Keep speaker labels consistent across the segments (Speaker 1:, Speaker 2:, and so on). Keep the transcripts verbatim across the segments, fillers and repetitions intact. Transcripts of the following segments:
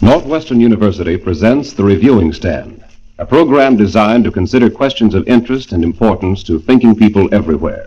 Speaker 1: Northwestern University presents The Reviewing Stand, a program designed to consider questions of interest and importance to thinking people everywhere.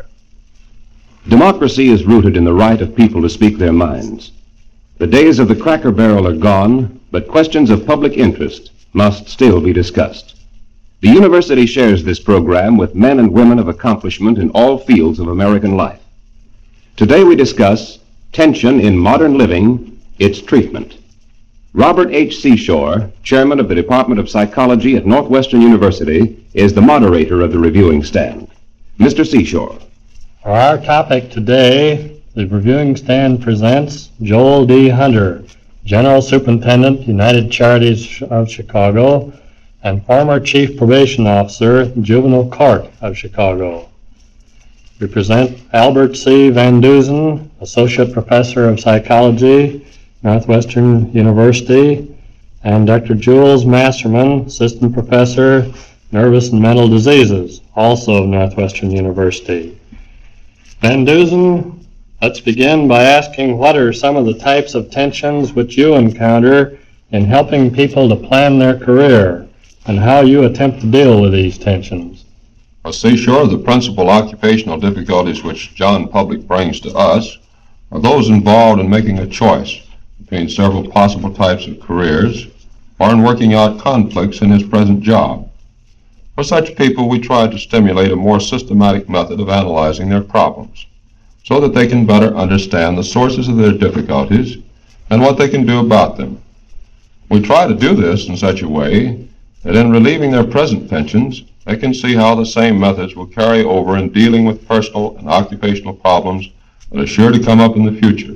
Speaker 1: Democracy is rooted in the right of people to speak their minds. The days of the Cracker Barrel are gone, but questions of public interest must still be discussed. The university shares this program with men and women of accomplishment in all fields of American life. Today we discuss tension in modern living, its treatment. Robert H. Seashore, chairman of the Department of Psychology at Northwestern University, is the moderator of the Reviewing Stand. Mister Seashore.
Speaker 2: For our topic today, the Reviewing Stand presents Joel D. Hunter, General Superintendent, United Charities of Chicago, and former Chief Probation Officer, Juvenile Court of Chicago. We present Albert C. Van Dusen, Associate Professor of Psychology, Northwestern University, and Doctor Jules Masterman, Assistant Professor, Nervous and Mental Diseases, also of Northwestern University. Van Dusen, let's begin by asking what are some of the types of tensions which you encounter in helping people to plan their career, and how you attempt to deal with these tensions.
Speaker 3: Well, Seashore, the principal occupational difficulties which John Public brings to us are those involved in making a choice between several possible types of careers, or in working out conflicts in his present job. For such people, we try to stimulate a more systematic method of analyzing their problems, so that they can better understand the sources of their difficulties and what they can do about them. We try to do this in such a way that in relieving their present tensions, they can see how the same methods will carry over in dealing with personal and occupational problems that are sure to come up in the future.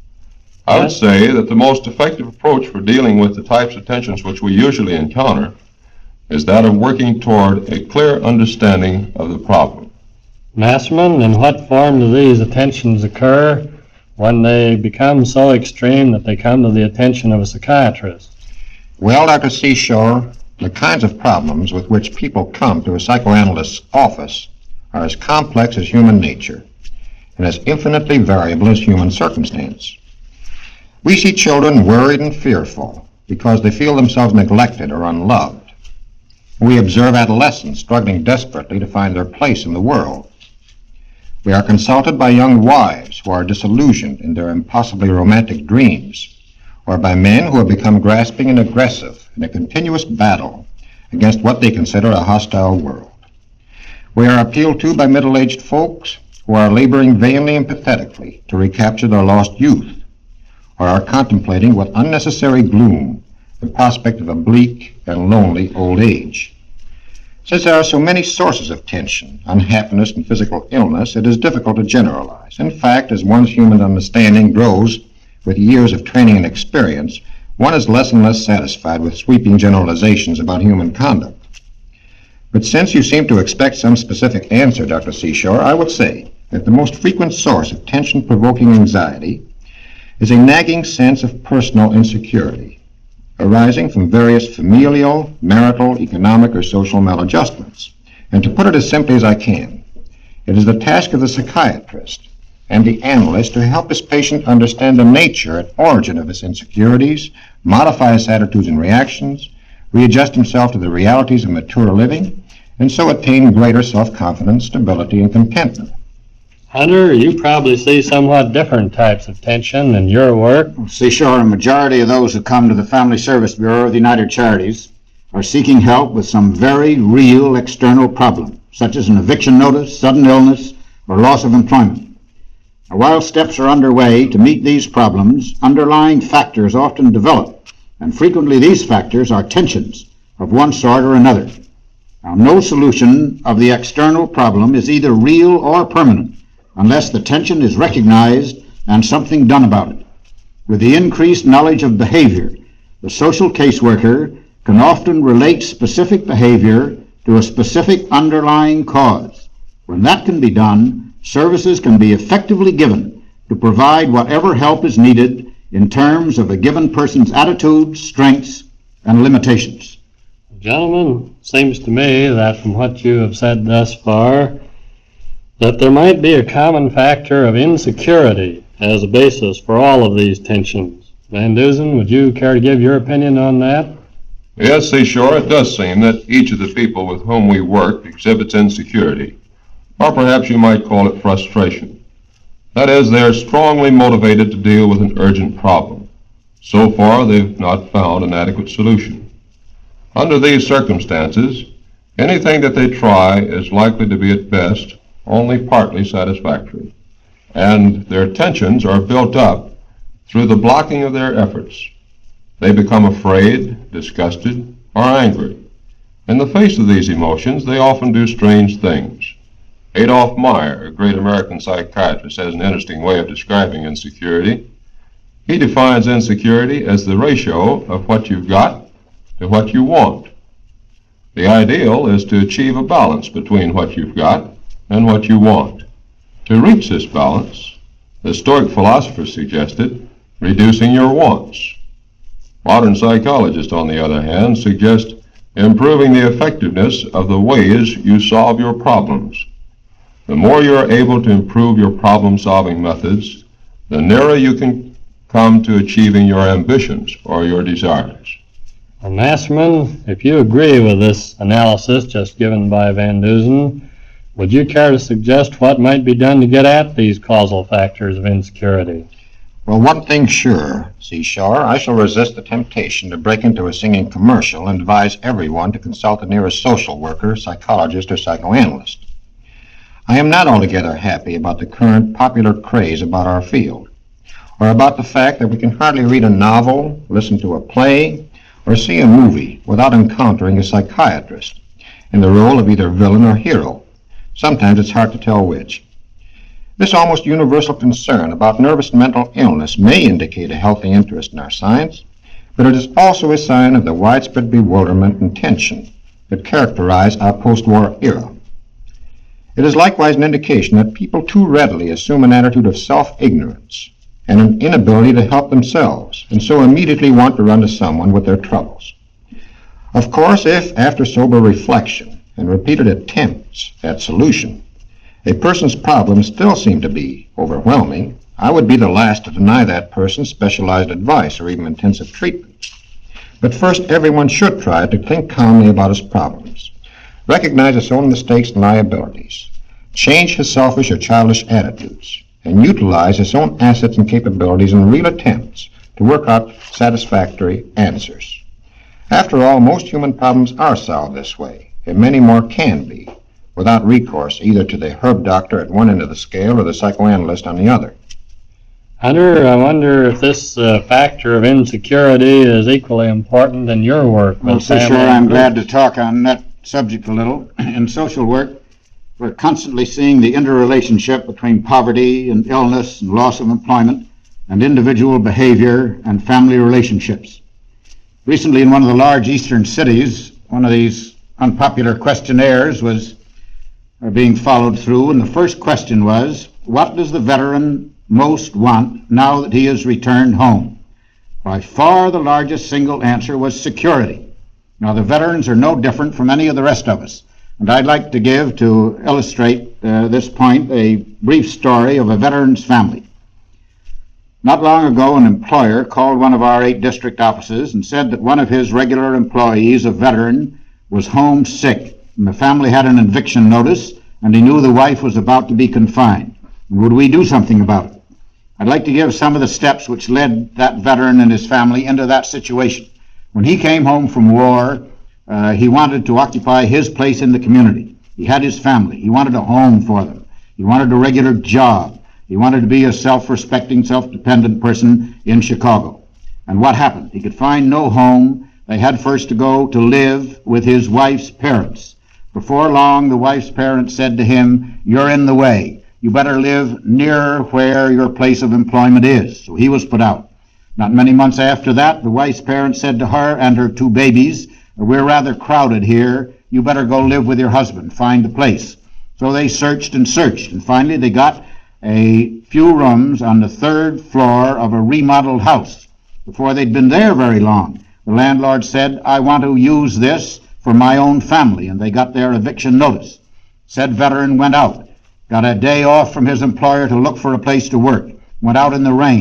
Speaker 3: I would say that the most effective approach for dealing with the types of tensions which we usually encounter is that of working toward a clear understanding of the problem.
Speaker 2: Masterman, in what form do these tensions occur when they become so extreme that they come to the attention of a psychiatrist?
Speaker 4: Well, Doctor Seashore, the kinds of problems with which people come to a psychoanalyst's office are as complex as human nature and as infinitely variable as human circumstance. We see children worried and fearful because they feel themselves neglected or unloved. We observe adolescents struggling desperately to find their place in the world. We are consulted by young wives who are disillusioned in their impossibly romantic dreams, or by men who have become grasping and aggressive in a continuous battle against what they consider a hostile world. We are appealed to by middle-aged folks who are laboring vainly and pathetically to recapture their lost youth, or are contemplating with unnecessary gloom the prospect of a bleak and lonely old age. Since there are so many sources of tension, unhappiness, and physical illness, it is difficult to generalize. In fact, as one's human understanding grows with years of training and experience, one is less and less satisfied with sweeping generalizations about human conduct. But since you seem to expect some specific answer, Doctor Seashore, I would say that the most frequent source of tension-provoking anxiety is a nagging sense of personal insecurity, arising from various familial, marital, economic, or social maladjustments. And to put it as simply as I can, it is the task of the psychiatrist and the analyst to help his patient understand the nature and origin of his insecurities, modify his attitudes and reactions, readjust himself to the realities of mature living, and so attain greater self-confidence, stability, and contentment.
Speaker 2: Hunter, you probably see somewhat different types of tension in your work.
Speaker 5: Seashore, a majority of those who come to the Family Service Bureau of the United Charities are seeking help with some very real external problem, such as an eviction notice, sudden illness, or loss of employment. Now, while steps are underway to meet these problems, underlying factors often develop, and frequently these factors are tensions of one sort or another. Now, no solution of the external problem is either real or permanent unless the tension is recognized and something done about it. With the increased knowledge of behavior, the social caseworker can often relate specific behavior to a specific underlying cause. When that can be done, services can be effectively given to provide whatever help is needed in terms of a given person's attitudes, strengths, and limitations.
Speaker 2: Gentlemen, it seems to me that from what you have said thus far, that there might be a common factor of insecurity as a basis for all of these tensions. Van Dusen, would you care to give your opinion on that?
Speaker 3: Yes, Seashore, it does seem that each of the people with whom we work exhibits insecurity, or perhaps you might call it frustration. That is, they are strongly motivated to deal with an urgent problem. So far, they've not found an adequate solution. Under these circumstances, anything that they try is likely to be at best only partly satisfactory, and their tensions are built up through the blocking of their efforts. They become afraid, disgusted, or angry. In the face of these emotions, they often do strange things. Adolph Meyer, a great American psychiatrist, has an interesting way of describing insecurity. He defines insecurity as the ratio of what you've got to what you want. The ideal is to achieve a balance between what you've got and what you want. To reach this balance, the Stoic philosophers suggested reducing your wants. Modern psychologists, on the other hand, suggest improving the effectiveness of the ways you solve your problems. The more you are able to improve your problem-solving methods, the nearer you can come to achieving your ambitions or your desires.
Speaker 2: Well, Masterman, if you agree with this analysis just given by Van Dusen, would you care to suggest what might be done to get at these causal factors of insecurity?
Speaker 4: Well, one thing's sure, Seashore, I shall resist the temptation to break into a singing commercial and advise everyone to consult the nearest social worker, psychologist, or psychoanalyst. I am not altogether happy about the current popular craze about our field, or about the fact that we can hardly read a novel, listen to a play, or see a movie without encountering a psychiatrist in the role of either villain or hero. Sometimes it's hard to tell which. This almost universal concern about nervous and mental illness may indicate a healthy interest in our science, but it is also a sign of the widespread bewilderment and tension that characterize our post-war era. It is likewise an indication that people too readily assume an attitude of self-ignorance and an inability to help themselves, and so immediately want to run to someone with their troubles. Of course, if, after sober reflection and repeated attempts at solution, a person's problems still seem to be overwhelming, I would be the last to deny that person specialized advice or even intensive treatment. But first, everyone should try to think calmly about his problems, recognize his own mistakes and liabilities, change his selfish or childish attitudes, and utilize his own assets and capabilities in real attempts to work out satisfactory answers. After all, most human problems are solved this way, and many more can be, without recourse either to the herb doctor at one end of the scale or the psychoanalyst on the other.
Speaker 2: Hunter, I wonder if this uh, factor of insecurity is equally important in your work.
Speaker 5: Well, for sure, I'm glad to talk on that subject a little. In social work, we're constantly seeing the interrelationship between poverty and illness and loss of employment and individual behavior and family relationships. Recently, in one of the large eastern cities, one of these unpopular questionnaires was uh, being followed through, and the first question was, what does the veteran most want now that he has returned home? By far the largest single answer was security. Now, the veterans are no different from any of the rest of us. And I'd like to give, to illustrate uh, this point, a brief story of a veteran's family. Not long ago, an employer called one of our eight district offices and said that one of his regular employees, a veteran, was homesick, and the family had an eviction notice, and he knew the wife was about to be confined. Would we do something about it? I'd like to give some of the steps which led that veteran and his family into that situation. When he came home from war, Uh, he wanted to occupy his place in the community. He had his family. He wanted a home for them. He wanted a regular job. He wanted to be a self-respecting, self-dependent person in Chicago. And what happened? He could find no home. They had first to go to live with his wife's parents. Before long, the wife's parents said to him, "You're in the way. You better live near where your place of employment is." So he was put out. Not many months after that, the wife's parents said to her and her two babies, "We're rather crowded here. You better go live with your husband. Find a place." So they searched and searched, and finally they got a few rooms on the third floor of a remodeled house. Before they'd been there very long, the landlord said, "I want to use this for my own family," and they got their eviction notice. Said veteran went out, got a day off from his employer to look for a place to work, went out in the rain,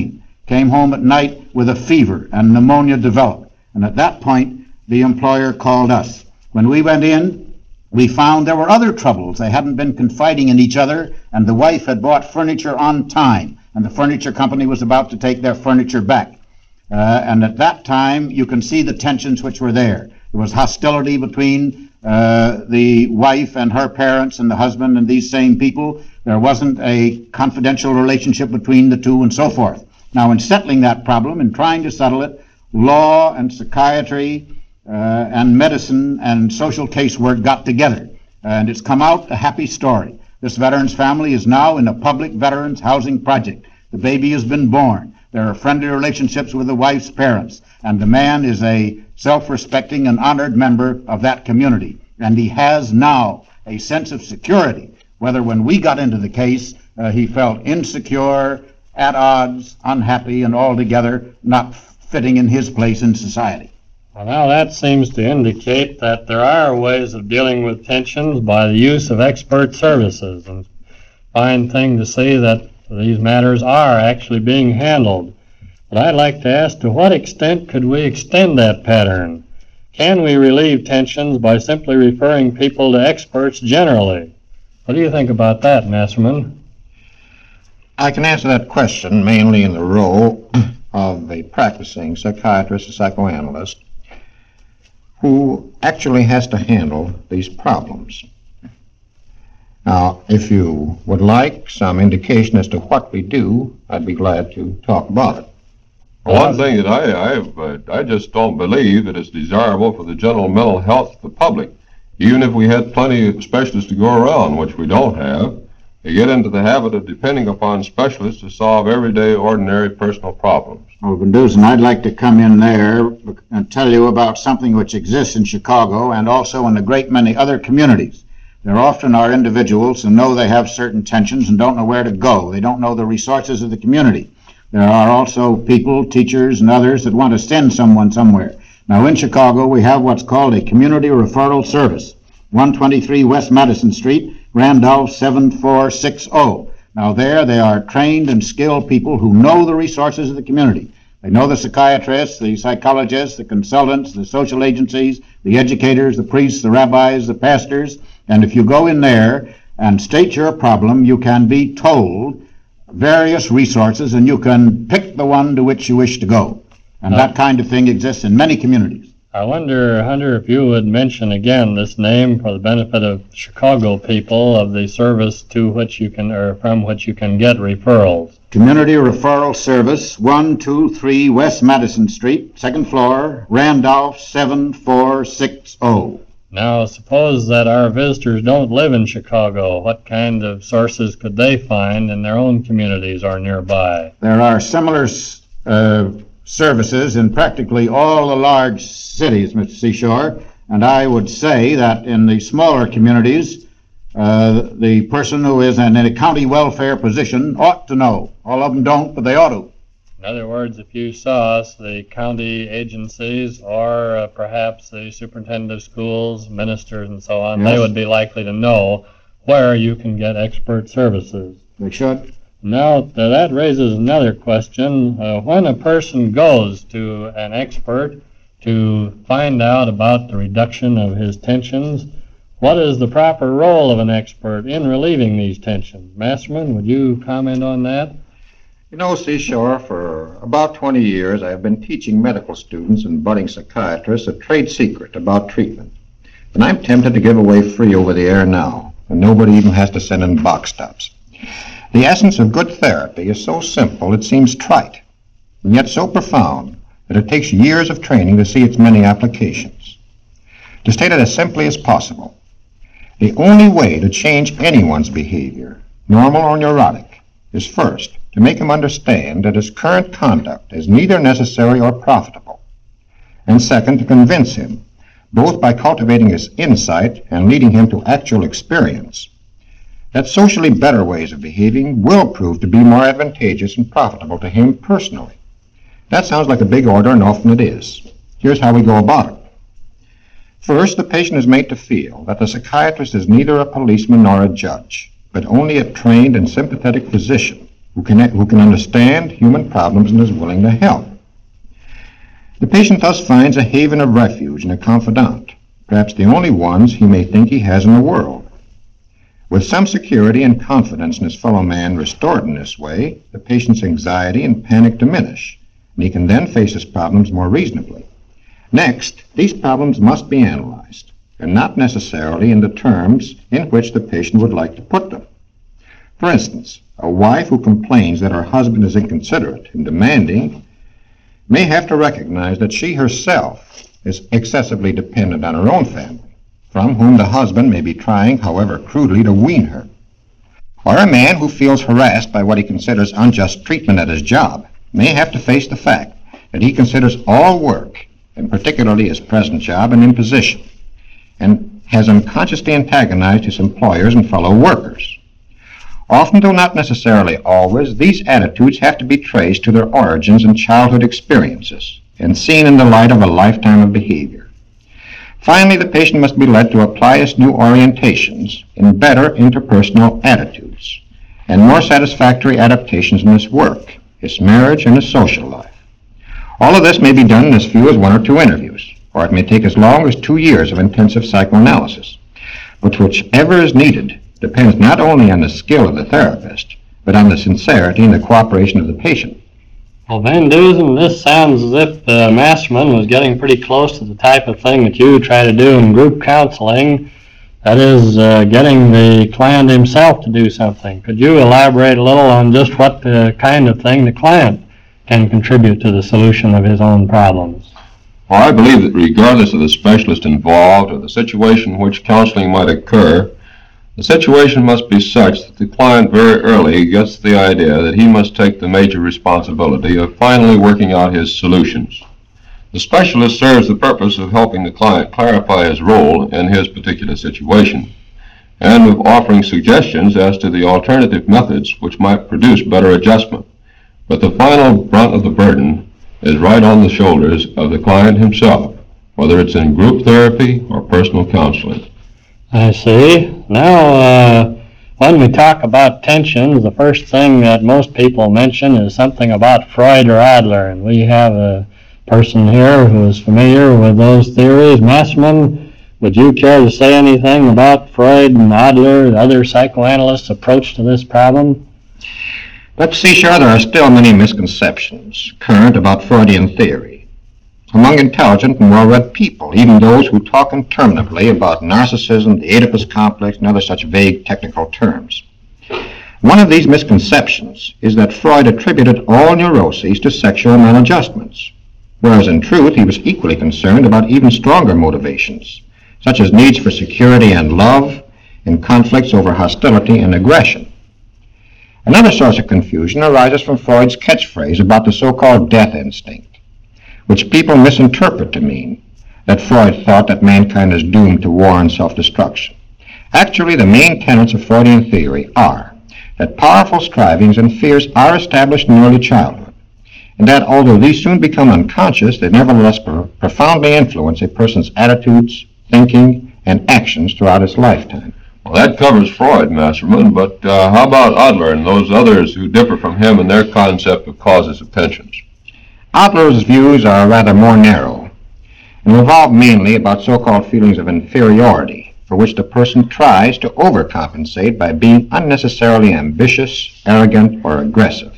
Speaker 5: came home at night with a fever and pneumonia developed. And at that point, the employer called us. When we went in, we found there were other troubles. They hadn't been confiding in each other, and the wife had bought furniture on time, and the furniture company was about to take their furniture back. Uh, and at that time, you can see the tensions which were there. There was hostility between uh, the wife and her parents and the husband and these same people. There wasn't a confidential relationship between the two and so forth. Now, in settling that problem, in trying to settle it, law and psychiatry uh, and medicine and social casework got together. And it's come out a happy story. This veteran's family is now in a public veterans housing project. The baby has been born. There are friendly relationships with the wife's parents, and the man is a self-respecting and honored member of that community. And he has now a sense of security, whether when we got into the case, uh, he felt insecure, at odds, unhappy, and altogether not fitting in his place in society.
Speaker 2: Well, now that seems to indicate that there are ways of dealing with tensions by the use of expert services, and fine thing to see that these matters are actually being handled. But I'd like to ask, to what extent could we extend that pattern? Can we relieve tensions by simply referring people to experts generally? What do you think about that, Masterman?
Speaker 4: I can answer that question mainly in the role of a practicing psychiatrist or psychoanalyst who actually has to handle these problems. Now, if you would like some indication as to what we do, I'd be glad to talk about it.
Speaker 3: Well, one thing that I, I've, uh, I just don't believe that it's desirable for the general mental health of the public, even if we had plenty of specialists to go around, which we don't have. They get into the habit of depending upon specialists to solve everyday, ordinary personal problems.
Speaker 5: Well, Van Dusen, I'd like to come in there and tell you about something which exists in Chicago and also in a great many other communities. There often are individuals who know they have certain tensions and don't know where to go. They don't know the resources of the community. There are also people, teachers, and others that want to send someone somewhere. Now, in Chicago, we have what's called a community referral service, one twenty-three West Madison Street, Randolph seven four six zero. Now, there they are trained and skilled people who know the resources of the community. They know the psychiatrists, the psychologists, the consultants, the social agencies, the educators, the priests, the rabbis, the pastors. And if you go in there and state your problem, you can be told various resources and you can pick the one to which you wish to go. And that kind of thing exists in many communities.
Speaker 2: I wonder, Hunter, if you would mention again this name for the benefit of Chicago people of the service to which you can, or from which you can get referrals.
Speaker 5: Community Referral Service, one two three West Madison Street, second floor, Randolph seven four six zero.
Speaker 2: Now, suppose that our visitors don't live in Chicago. What kind of sources could they find in their own communities or nearby?
Speaker 5: There are similar uh, services in practically all the large cities, Mister Seashore, and I would say that in the smaller communities, uh, the person who is in a county welfare position ought to know. All of them don't, but they ought to.
Speaker 2: In other words, if you saw us, the county agencies or uh, perhaps the superintendent of schools, ministers, and so on,
Speaker 5: Yes.
Speaker 2: they would be likely to know where you can get expert services.
Speaker 5: They should.
Speaker 2: Now, th- that raises another question. Uh, when a person goes to an expert to find out about the reduction of his tensions, what is the proper role of an expert in relieving these tensions? Masterman, would you comment on that?
Speaker 4: You know, Seashore, for about twenty years, I've been teaching medical students and budding psychiatrists a trade secret about treatment. And I'm tempted to give away free over the air now, and nobody even has to send in box tops. The essence of good therapy is so simple it seems trite, and yet so profound that it takes years of training to see its many applications. To state it as simply as possible, the only way to change anyone's behavior, normal or neurotic, is first to make him understand that his current conduct is neither necessary or profitable, and second, to convince him, both by cultivating his insight and leading him to actual experience, that socially better ways of behaving will prove to be more advantageous and profitable to him personally. That sounds like a big order, and often it is. Here's how we go about it. First, the patient is made to feel that the psychiatrist is neither a policeman nor a judge, but only a trained and sympathetic physician who can, who can understand human problems and is willing to help. The patient thus finds a haven of refuge and a confidant, perhaps the only ones he may think he has in the world. With some security and confidence in his fellow man restored in this way, the patient's anxiety and panic diminish, and he can then face his problems more reasonably. Next, these problems must be analyzed, and not necessarily in the terms in which the patient would like to put them. For instance, a wife who complains that her husband is inconsiderate and demanding may have to recognize that she herself is excessively dependent on her own family, from whom the husband may be trying, however crudely, to wean her. Or a man who feels harassed by what he considers unjust treatment at his job may have to face the fact that he considers all work, and particularly his present job, an imposition, and has unconsciously antagonized his employers and fellow workers. Often, though not necessarily always, these attitudes have to be traced to their origins in childhood experiences and seen in the light of a lifetime of behavior. Finally, the patient must be led to apply his new orientations in better interpersonal attitudes and more satisfactory adaptations in his work, his marriage, and his social life. All of this may be done in as few as one or two interviews, or it may take as long as two years of intensive psychoanalysis. But whichever is needed depends not only on the skill of the therapist, but on the sincerity and the cooperation of the patient.
Speaker 2: Well, Van Dusen, this sounds as if uh, Masterman was getting pretty close to the type of thing that you try to do in group counseling, that is, uh, getting the client himself to do something. Could you elaborate a little on just what the kind of thing the client can contribute to the solution of his own problems?
Speaker 3: Well, I believe that regardless of the specialist involved or the situation in which counseling might occur, the situation must be such that the client very early gets the idea that he must take the major responsibility of finally working out his solutions. The specialist serves the purpose of helping the client clarify his role in his particular situation, and of offering suggestions as to the alternative methods which might produce better adjustment. But the final brunt of the burden is right on the shoulders of the client himself, whether it's in group therapy or personal counseling.
Speaker 2: I see. Now, uh, when we talk about tensions, the first thing that most people mention is something about Freud or Adler, and we have a person here who is familiar with those theories. Masterman, would you care to say anything about Freud and Adler, the other psychoanalysts' approach to this problem?
Speaker 4: Let's see, sure, there are still many misconceptions current about Freudian theory among intelligent and well-read people, even those who talk interminably about narcissism, the Oedipus complex, and other such vague technical terms. One of these misconceptions is that Freud attributed all neuroses to sexual maladjustments, whereas in truth he was equally concerned about even stronger motivations, such as needs for security and love, and conflicts over hostility and aggression. Another source of confusion arises from Freud's catchphrase about the so-called death instinct, which people misinterpret to mean that Freud thought that mankind is doomed to war and self-destruction. Actually, the main tenets of Freudian theory are that powerful strivings and fears are established in early childhood, and that although these soon become unconscious, they nevertheless pro- profoundly influence a person's attitudes, thinking, and actions throughout his lifetime.
Speaker 3: Well, that covers Freud, Masterman, but uh, how about Adler and those others who differ from him in their concept of causes of tensions?
Speaker 4: Adler's views are rather more narrow and revolve mainly about so-called feelings of inferiority, for which the person tries to overcompensate by being unnecessarily ambitious, arrogant, or aggressive.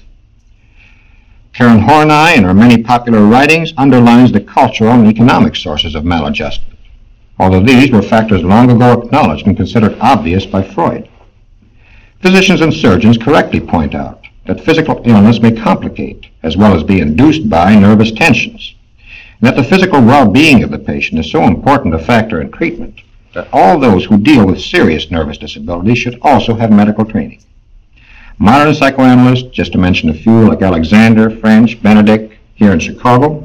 Speaker 4: Karen Horney, in her many popular writings, underlines the cultural and economic sources of maladjustment, although these were factors long ago acknowledged and considered obvious by Freud. Physicians and surgeons correctly point out that physical illness may complicate, as well as be induced by, nervous tensions, and that the physical well-being of the patient is so important a factor in treatment that all those who deal with serious nervous disabilities should also have medical training. Modern psychoanalysts, just to mention a few like Alexander, French, Benedict, here in Chicago,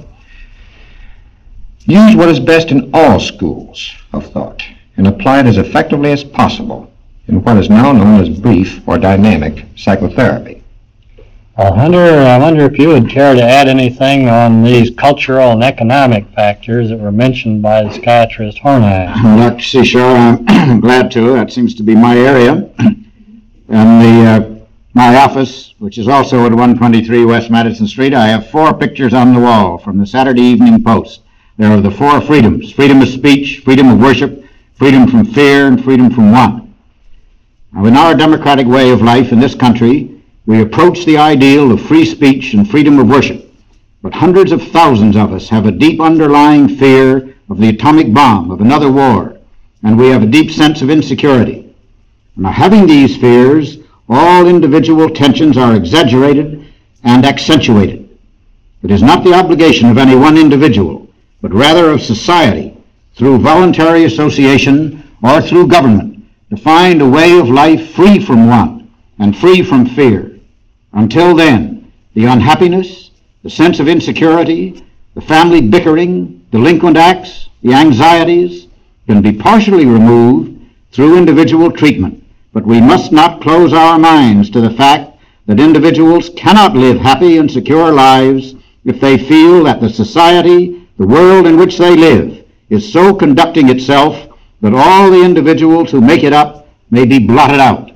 Speaker 4: use what is best in all schools of thought and apply it as effectively as possible in what is now known as brief or dynamic psychotherapy.
Speaker 2: Well, Hunter, I wonder if you would care to add anything on these cultural and economic factors that were mentioned by the psychiatrist Horney.
Speaker 5: Doctor Seashore, I'm glad to. That seems to be my area. And the uh, my office, which is also at one twenty-three West Madison Street, I have four pictures on the wall from the Saturday Evening Post. They're of the four freedoms: freedom of speech, freedom of worship, freedom from fear, and freedom from want. Now, in our democratic way of life in this country, we approach the ideal of free speech and freedom of worship, but hundreds of thousands of us have a deep underlying fear of the atomic bomb, of another war, and we have a deep sense of insecurity. Now, having these fears, all individual tensions are exaggerated and accentuated. It is not the obligation of any one individual, but rather of society, through voluntary association or through government, to find a way of life free from want and free from fear. Until then, the unhappiness, the sense of insecurity, the family bickering, delinquent acts, the anxieties can be partially removed through individual treatment. But we must not close our minds to the fact that individuals cannot live happy and secure lives if they feel that the society, the world in which they live, is so conducting itself that all the individuals who make it up may be blotted out.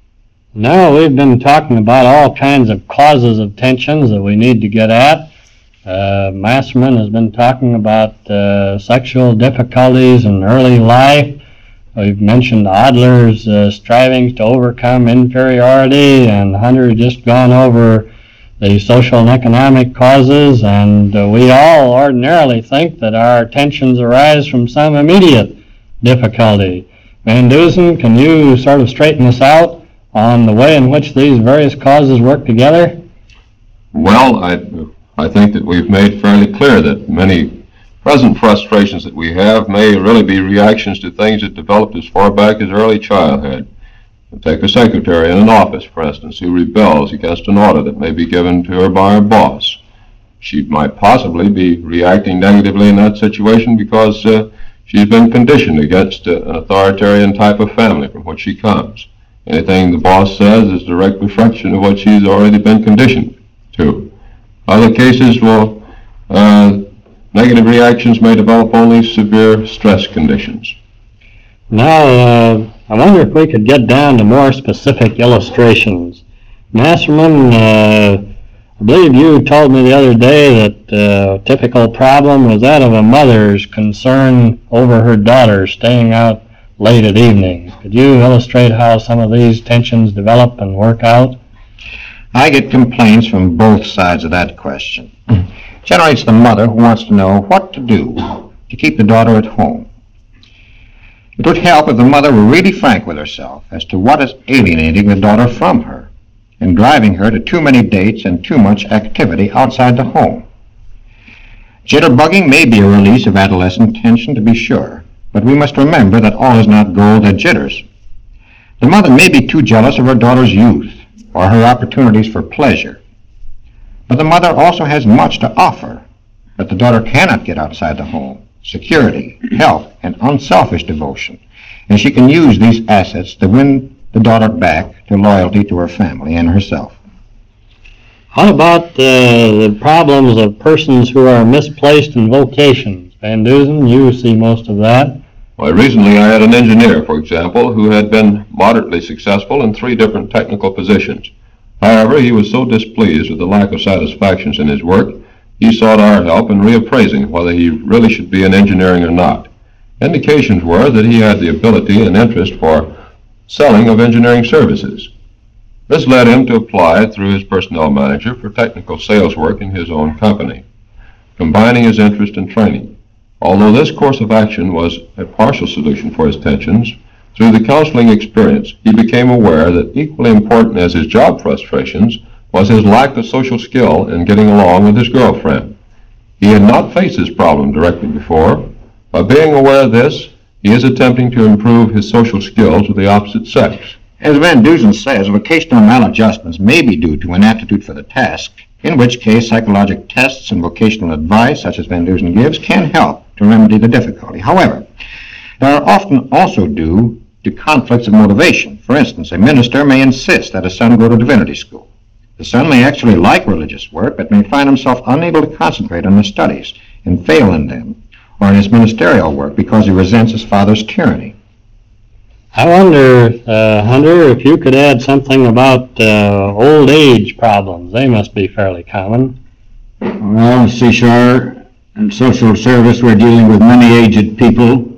Speaker 2: Now, we've been talking about all kinds of causes of tensions that we need to get at. Uh, Masterman has been talking about uh, sexual difficulties in early life. We've mentioned Adler's uh, strivings to overcome inferiority, and Hunter just gone over the social and economic causes, and uh, we all ordinarily think that our tensions arise from some immediate difficulty. Van Dusen, can you sort of straighten us out on the way in which these various causes work together?
Speaker 3: Well, I, I think that we've made fairly clear that many present frustrations that we have may really be reactions to things that developed as far back as early childhood. Take a secretary in an office, for instance, who rebels against an order that may be given to her by her boss. She might possibly be reacting negatively in that situation because uh, she's been conditioned against uh, an authoritarian type of family from which she comes. Anything the boss says is a direct reflection of what she's already been conditioned to. Other cases, well, uh, negative reactions may develop only severe stress conditions.
Speaker 2: Now, uh, I wonder if we could get down to more specific illustrations. Masterman, uh, I believe you told me the other day that uh, a typical problem was that of a mother's concern over her daughter staying out late at evening. Could you illustrate how some of these tensions develop and work out?
Speaker 4: I get complaints from both sides of that question. Generally, it's the mother who wants to know what to do to keep the daughter at home. It would help if the mother were really frank with herself as to what is alienating the daughter from her and driving her to too many dates and too much activity outside the home. Jitterbugging may be a release of adolescent tension, to be sure, but we must remember that all is not gold that jitters. The mother may be too jealous of her daughter's youth or her opportunities for pleasure, but the mother also has much to offer that the daughter cannot get outside the home: security, health, and unselfish devotion. And she can use these assets to win the daughter back to loyalty to her family and herself.
Speaker 2: How about uh, the problems of persons who are misplaced in vocations? Van Dusen, you see most of that.
Speaker 3: Well, recently I had an engineer, for example, who had been moderately successful in three different technical positions. However, he was so displeased with the lack of satisfactions in his work, he sought our help in reappraising whether he really should be in engineering or not. Indications were that he had the ability and interest for selling of engineering services. This led him to apply through his personnel manager for technical sales work in his own company, combining his interest and training. Although this course of action was a partial solution for his tensions, through the counseling experience, he became aware that equally important as his job frustrations was his lack of social skill in getting along with his girlfriend. He had not faced this problem directly before. By being aware of this, he is attempting to improve his social skills with the opposite sex.
Speaker 4: As Van Dusen says, vocational maladjustments may be due to inaptitude for the task, in which case psychological tests and vocational advice, such as Van Dusen gives, can help to remedy the difficulty. However, they are often also due to conflicts of motivation. For instance, a minister may insist that his son go to divinity school. The son may actually like religious work, but may find himself unable to concentrate on his studies and fail in them, or in his ministerial work because he resents his father's tyranny.
Speaker 2: I wonder, uh, Hunter, if you could add something about uh, old age problems. They must be fairly common.
Speaker 5: Well, Seashore, in social service, we're dealing with many aged people,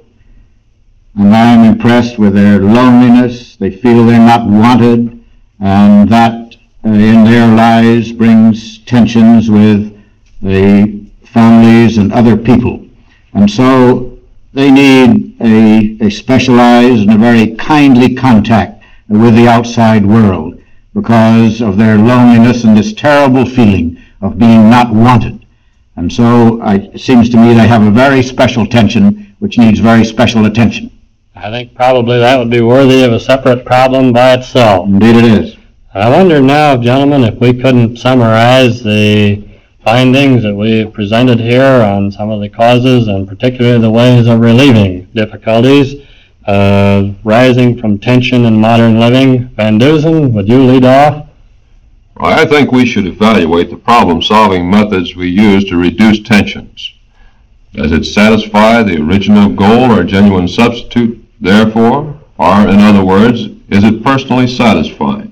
Speaker 5: and I'm impressed with their loneliness. They feel they're not wanted, and that uh, in their lives brings tensions with the families and other people. And so they need a, a specialized and a very kindly contact with the outside world because of their loneliness and this terrible feeling of being not wanted. And so I, it seems to me they have a very special tension which needs very special attention.
Speaker 2: I think probably that would be worthy of a separate problem by itself.
Speaker 5: Indeed it is.
Speaker 2: I wonder now, gentlemen, if we couldn't summarize the findings that we presented here on some of the causes and particularly the ways of relieving difficulties uh, rising from tension in modern living. Van Dusen, would you lead off?
Speaker 3: I think we should evaluate the problem-solving methods we use to reduce tensions. Does it satisfy the original goal or genuine substitute, therefore? Or, in other words, is it personally satisfying?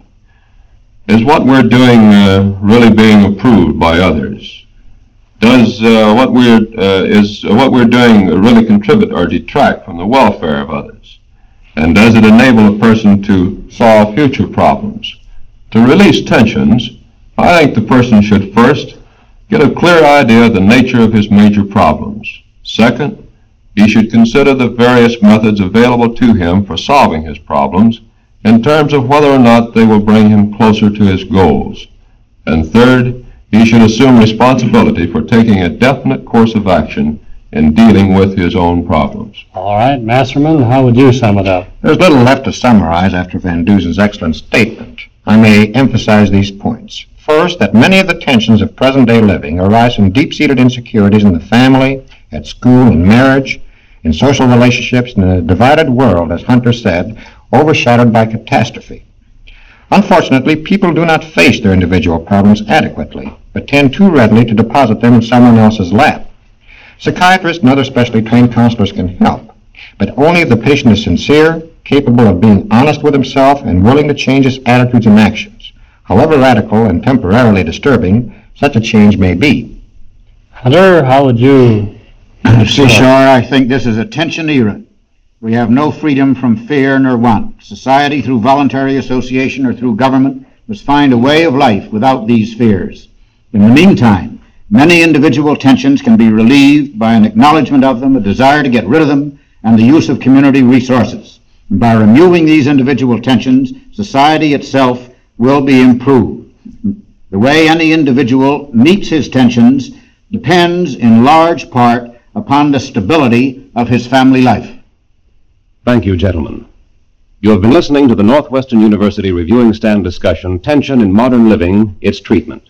Speaker 3: Is what we're doing uh, really being approved by others? Does uh, what we're uh, is what we're doing really contribute or detract from the welfare of others? And does it enable a person to solve future problems? To release tensions, I think the person should first get a clear idea of the nature of his major problems. Second, he should consider the various methods available to him for solving his problems in terms of whether or not they will bring him closer to his goals. And third, he should assume responsibility for taking a definite course of action in dealing with his own problems.
Speaker 2: All right, Masterman, how would you sum it up?
Speaker 4: There's little left to summarize after Van Dusen's excellent statement. I may emphasize these points. First, that many of the tensions of present-day living arise from deep-seated insecurities in the family, at school, in marriage, in social relationships, and in a divided world, as Hunter said, overshadowed by catastrophe. Unfortunately, people do not face their individual problems adequately, but tend too readily to deposit them in someone else's lap. Psychiatrists and other specially trained counselors can help, but only if the patient is sincere, capable of being honest with himself, and willing to change his attitudes and actions. However radical and temporarily disturbing such a change may be.
Speaker 2: Hunter, how would you?
Speaker 5: Seashore, I think this is a tension era. We have no freedom from fear nor want. Society, through voluntary association or through government, must find a way of life without these fears. In the meantime, many individual tensions can be relieved by an acknowledgement of them, a desire to get rid of them, and the use of community resources. And by removing these individual tensions, society itself will be improved. The way any individual meets his tensions depends in large part upon the stability of his family life.
Speaker 1: Thank you, gentlemen. You have been listening to the Northwestern University Reviewing Stand discussion, Tension in Modern Living, Its Treatment.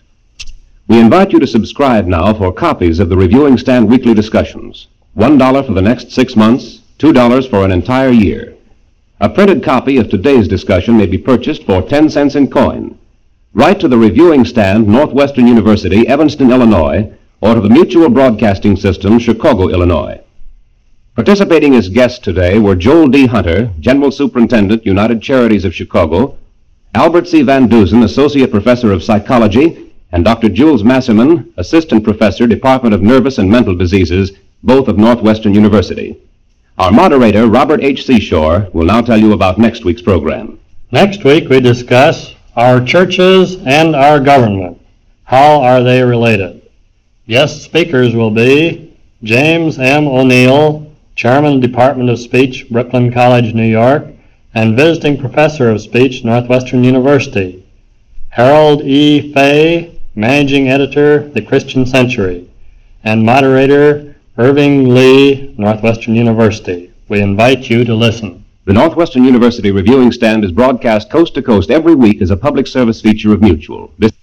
Speaker 1: We invite you to subscribe now for copies of the Reviewing Stand weekly discussions. One dollar for the next six months, two dollars for an entire year. A printed copy of today's discussion may be purchased for ten cents in coin. Write to the Reviewing Stand, Northwestern University, Evanston, Illinois, or to the Mutual Broadcasting System, Chicago, Illinois. Participating as guests today were Joel D. Hunter, General Superintendent, United Charities of Chicago, Albert C. Van Dusen, Associate Professor of Psychology, and Doctor Jules Masserman, Assistant Professor, Department of Nervous and Mental Diseases, both of Northwestern University. Our moderator, Robert H. Seashore, will now tell you about next week's program.
Speaker 2: Next week we discuss our churches and our government. How are they related? Guest speakers will be James M. O'Neill, Chairman, Department of Speech, Brooklyn College, New York, and Visiting Professor of Speech, Northwestern University. Harold E. Fay, Managing Editor, The Christian Century, and moderator, Irving Lee, Northwestern University. We invite you to listen.
Speaker 1: The Northwestern University Reviewing Stand is broadcast coast to coast every week as a public service feature of Mutual. This